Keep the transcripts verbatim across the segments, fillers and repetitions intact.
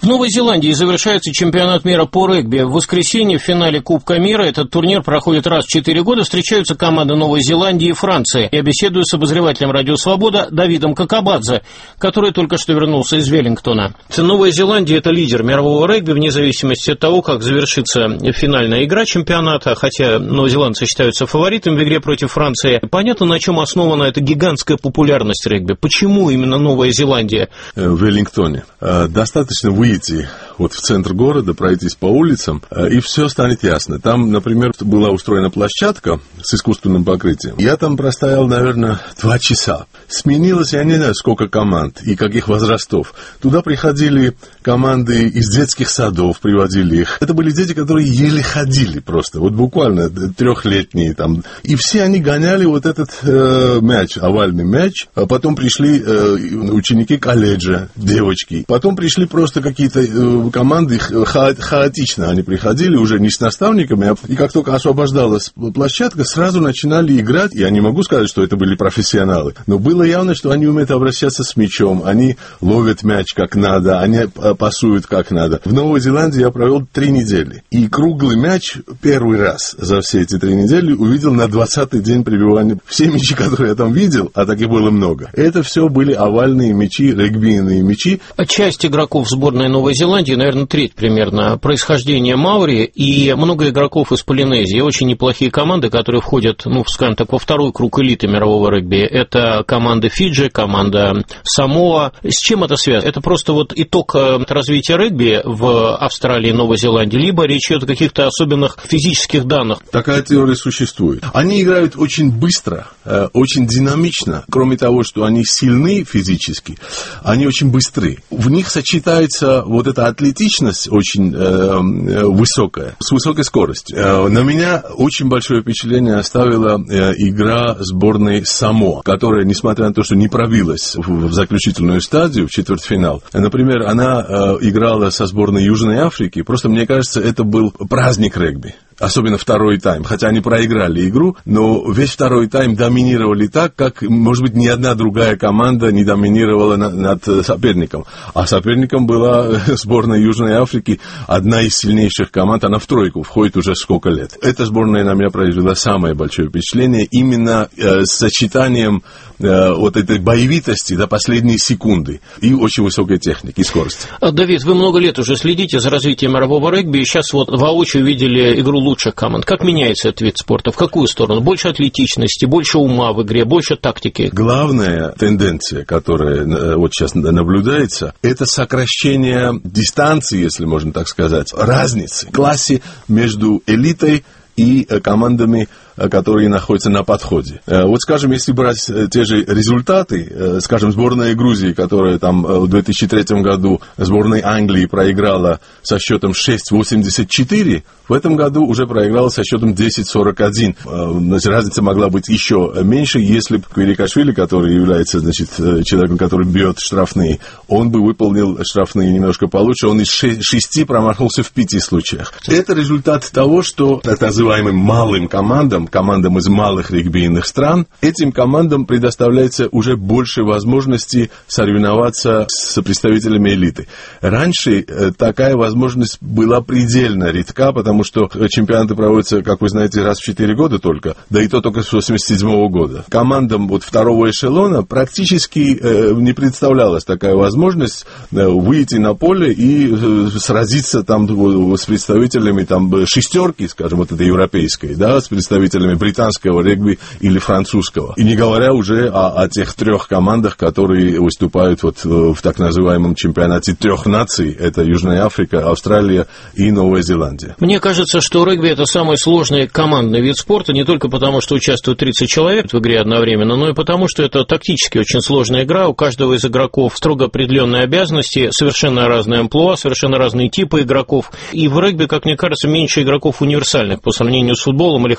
Новой Зеландии завершается чемпионат мира по регби. В воскресенье в финале Кубка мира, этот турнир проходит раз в четыре года, встречаются команды Новой Зеландии и Франции. Я беседую с обозревателем «Радио Свобода» Давидом Какабадзе, который только что вернулся из Веллингтона. Новая Зеландия – это лидер мирового регби, вне зависимости от того, как завершится финальная игра чемпионата, хотя новозеландцы считаются фаворитом в игре против Франции. Понятно, на чем основана эта гигантская популярность регби? Почему именно Новая Зеландия? В Веллингтоне достаточно выйти вот в центр города, пройтись по улицам, и все станет ясно. Там, например, была устроена площадка с искусственным покрытием. Я там простоял, наверное, два часа. Сменилось, я не знаю, сколько команд и каких возрастов. Туда приходили команды из детских садов, приводили их. Это были дети, которые еле ходили просто, вот буквально трехлетние там. И все они гоняли вот этот э, мяч, овальный мяч. А потом пришли э, ученики колледжа, девочки. Потом пришли просто какие-то э, команды, ха- хаотично они приходили, уже не с наставниками, а и как только освобождалась площадка, сразу начинали играть. Я не могу сказать, что это были профессионалы, но было явно, что они умеют обращаться с мячом, они ловят мяч как надо, они пасуют как надо. В Новой Зеландии я провел три недели. И круглый мяч первый раз за все эти три недели увидел на двадцатый день пребывания. Все мячи, которые я там видел, а таких было много, это все были овальные мячи, регбийные мячи. Часть игроков сборной Новой Зеландии, наверное, треть примерно, происхождение маори, и много игроков из Полинезии. Очень неплохие команды, которые входят, ну, скажем так, во второй круг элиты мирового регби. Это команда Фиджи, команда Самоа. С чем это связано? Это просто вот итог развития регби в Австралии и Новой Зеландии, либо речь идет о каких-то особенных физических данных? Такая теория существует. Они играют очень быстро, очень динамично. Кроме того, что они сильны физически, они очень быстры. В них сочетается вот эта атлетичность очень э, высокая, с высокой скоростью. Э, на меня очень большое впечатление оставила э, игра сборной Самоа, которая, несмотря на то, что не пробилась в, в заключительную стадию, в четвертьфинал, например, она э, играла со сборной Южной Африки. Просто, мне кажется, это был праздник регби. Особенно второй тайм. Хотя они проиграли игру, но весь второй тайм доминировали так, как, может быть, ни одна другая команда не доминировала над, над соперником. А соперником была сборная Южной Африки, одна из сильнейших команд. Она в тройку входит уже сколько лет. Эта сборная на меня произвела самое большое впечатление именно э, с сочетанием э, вот этой боевитости до последней секунды и очень высокой техники и скорости. Давид, вы много лет уже следите за развитием мирового регби, и сейчас вот воочию видели игру лучших команд. Как меняется этот вид спорта? В какую сторону? Больше атлетичности, больше ума в игре, больше тактики? Главная тенденция, которая вот сейчас наблюдается, это сокращение дистанции, если можно так сказать, разницы в классе между элитой и командами, которые находятся на подходе. Вот, скажем, если брать те же результаты, скажем, сборная Грузии, которая там в две тысячи третьем году сборной Англии проиграла со счетом шесть восемьдесят четыре, в этом году уже проиграла со счетом десять сорок один. Значит, разница могла быть еще меньше, если бы Квирикашвили, который является, значит, человеком, который бьет штрафные, он бы выполнил штрафные немножко получше, он из шести промахнулся в пяти случаях. Это результат того, что так называемым малым командам, командам из малых регбийных стран, этим командам предоставляется уже больше возможностей соревноваться с представителями элиты. Раньше такая возможность была предельно редка, потому что чемпионаты проводятся, как вы знаете, раз в четыре года только, да и то только с восемьдесят седьмого года. Командам вот второго эшелона практически э, не представлялась такая возможность э, выйти на поле и э, сразиться там э, с представителями там, шестерки, скажем, вот этой европейской, да, с представителями британского регби или французского. И не говоря уже о, о тех трех командах, которые выступают вот в так называемом чемпионате трех наций. Это Южная Африка, Австралия и Новая Зеландия. Мне кажется, что регби – это самый сложный командный вид спорта, не только потому, что участвует тридцать человек в игре одновременно, но и потому, что это тактически очень сложная игра. У каждого из игроков строго определенные обязанности, совершенно разные амплуа, совершенно разные типы игроков. И в регби, как мне кажется, меньше игроков универсальных по сравнению с футболом или хоккеем, где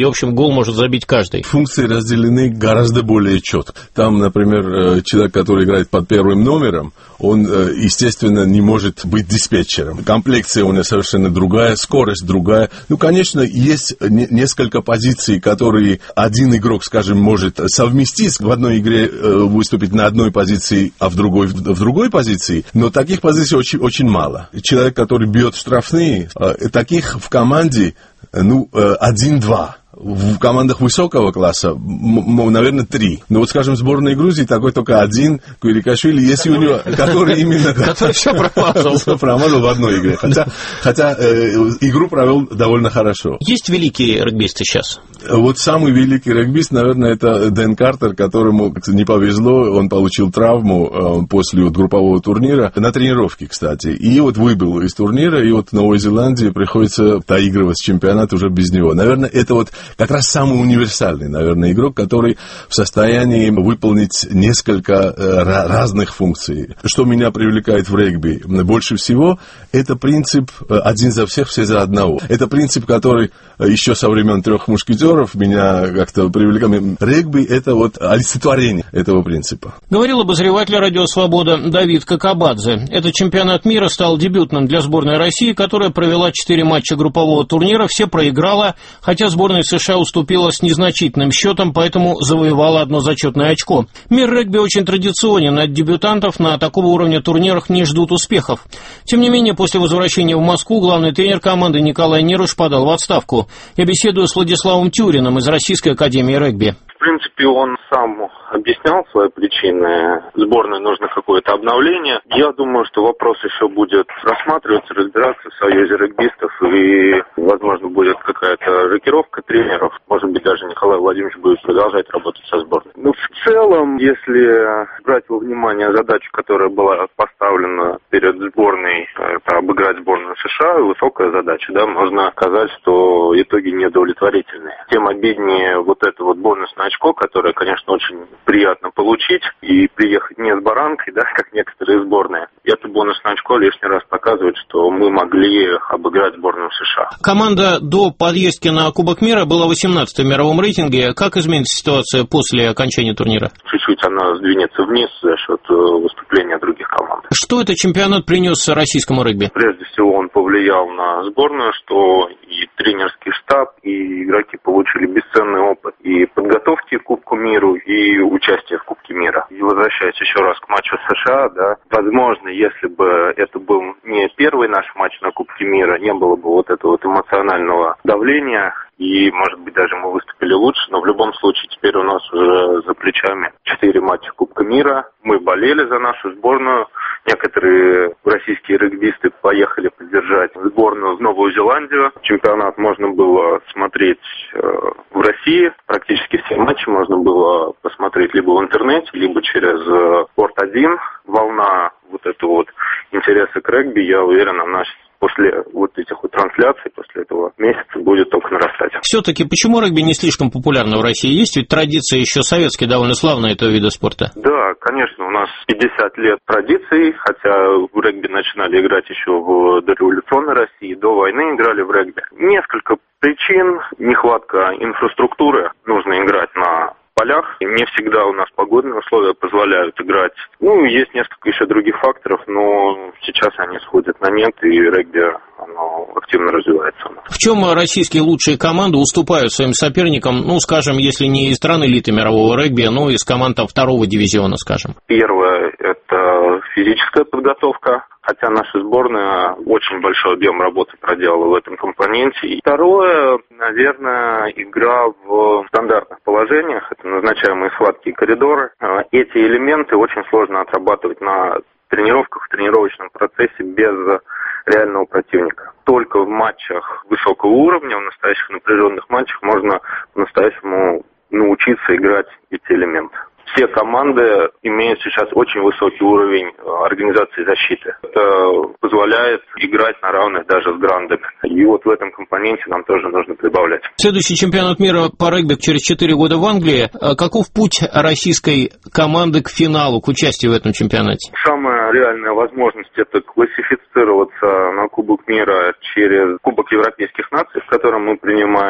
в общем, гол может забить каждый. Функции разделены гораздо более четко. Там, например, человек, который играет под первым номером, он, естественно, не может быть диспетчером. Комплекция у него совершенно другая, скорость другая. Ну, конечно, есть несколько позиций, которые один игрок, скажем, может совместить. В одной игре выступить на одной позиции, а в другой в другой позиции. Но таких позиций очень, очень мало. Человек, который бьет штрафные, таких в команде, ну, один-два. В командах высокого класса, наверное, три. Но вот, скажем, в сборной Грузии такой только один, Курикашвили, если у него, который именно... Который все промазал. Все промазал в одной игре. Хотя, хотя э, игру провел довольно хорошо. Есть великие регбисты сейчас? Вот самый великий регбист, наверное, это Дэн Картер, которому не повезло, он получил травму э, после вот, группового турнира, на тренировке, кстати. И вот выбыл из турнира, и вот в Новой Зеландии приходится доигрывать чемпионат уже без него. Наверное, это вот как раз самый универсальный, наверное, игрок, который в состоянии выполнить несколько э, разных функций. Что меня привлекает в регби больше всего, это принцип «один за всех, все за одного». Это принцип, который еще со времен трех мушкетеров меня как-то привлекает. Регби – это вот олицетворение этого принципа. Говорил обозреватель «Радио Свобода» Давид Какабадзе. Этот чемпионат мира стал дебютным для сборной России, которая провела четыре матча группового турнира, все проиграла, хотя сборная США уступила с незначительным счетом, поэтому завоевала одно зачетное очко. Мир регби очень традиционен, от дебютантов на такого уровня турнирах не ждут успехов. Тем не менее, после возвращения в Москву главный тренер команды Николай Неруш подал в отставку. Я беседую с Владиславом Тюриным из Российской академии регби. В принципе, он сам объяснял свои причины. Сборной нужно какое-то обновление. Я думаю, что вопрос еще будет рассматриваться, разбираться в Союзе регбистов, и, возможно, будет какая-то рокировка тренеров. Может быть, даже Николай Владимирович будет продолжать работать со сборной. Ну, в целом, если брать во внимание задачу, которая была поставлена перед сборной, это обыграть сборную США, высокая задача, да, можно сказать, что итоги неудовлетворительные. Тем обиднее вот это вот бонусное очко, которое, конечно, очень приятно получить и приехать не с баранкой, да, как некоторые сборные. Это бонусное очко лишний раз показывает, что мы могли обыграть сборную США. Команда до поездки на Кубок мира была восемнадцатой в мировом рейтинге. Как изменится ситуация после окончания турнира? Чуть-чуть она сдвинется вниз за счет выступления других команд. Что этот чемпионат принес российскому регби? Прежде всего, он повлиял на сборную, что и тренерский штаб, и игроки получили бесценный опыт и подготовки к Кубку мира, и участия в Кубке мира. И возвращаясь еще раз к матчу с США, да, возможно, если бы это был не первый наш матч на Кубке мира, не было бы вот этого вот эмоционального давления, и, может быть, даже мы выступили лучше, но в любом случае теперь у нас уже за плечами четыре матча Кубка мира. Мы болели за нашу сборную. Некоторые российские регбисты поехали поддержать сборную в Новую Зеландию. Чемпионат можно было смотреть э, в России. Практически все матчи можно было посмотреть либо в интернете, либо через э, Спорт один. Волна вот этого вот интереса к регби, я уверен, она после вот этих вот трансляций, после этого месяца будет только нарастать. Все-таки почему регби не слишком популярно в России? Есть ведь традиция еще советская, довольно славная этого вида спорта. Да, конечно, у нас пятьдесят лет традиций, хотя в регби начинали играть еще в дореволюционной России, до войны играли в регби. Несколько причин: нехватка инфраструктуры, нужно играть на полях. И не всегда у нас погодные условия позволяют играть. Ну, есть несколько еще других факторов, но сейчас они сходят на нет, и регби, оно активно развивается. В чем российские лучшие команды уступают своим соперникам, ну, скажем, если не из стран элиты мирового регби, но из команд там, второго дивизиона, скажем? Первое – это физическая подготовка. Хотя наша сборная очень большой объем работы проделала в этом компоненте. И второе, наверное, игра в стандартных положениях. Это назначаемые схватки и коридоры. Эти элементы очень сложно отрабатывать на тренировках, в тренировочном процессе без реального противника. Только в матчах высокого уровня, в настоящих напряженных матчах можно по-настоящему научиться играть эти элементы. Все команды имеют сейчас очень высокий уровень организации защиты. Это позволяет играть на равных даже с грандами. И вот в этом компоненте нам тоже нужно прибавлять. Следующий чемпионат мира по регби через четыре года в Англии. Каков путь российской команды к финалу, к участию в этом чемпионате? Самая реальная возможность – это классифицироваться на Кубок мира через Кубок Европейских наций, в котором мы принимаем участие.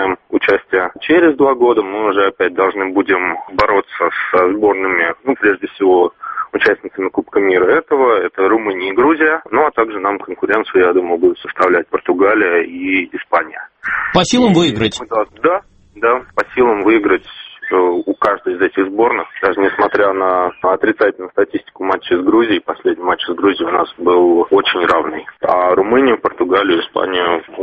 участие. Через два года мы уже опять должны будем бороться со сборными, ну, прежде всего, участницами Кубка мира этого, это Румыния и Грузия, ну, а также нам конкуренцию, я думаю, будут составлять Португалия и Испания. По силам выиграть? Да, да, по силам выиграть у каждой из этих сборных, даже несмотря на отрицательную статистику матча с Грузией, последний матч с Грузией у нас был очень равный. А Румынию, Португалию, Испанию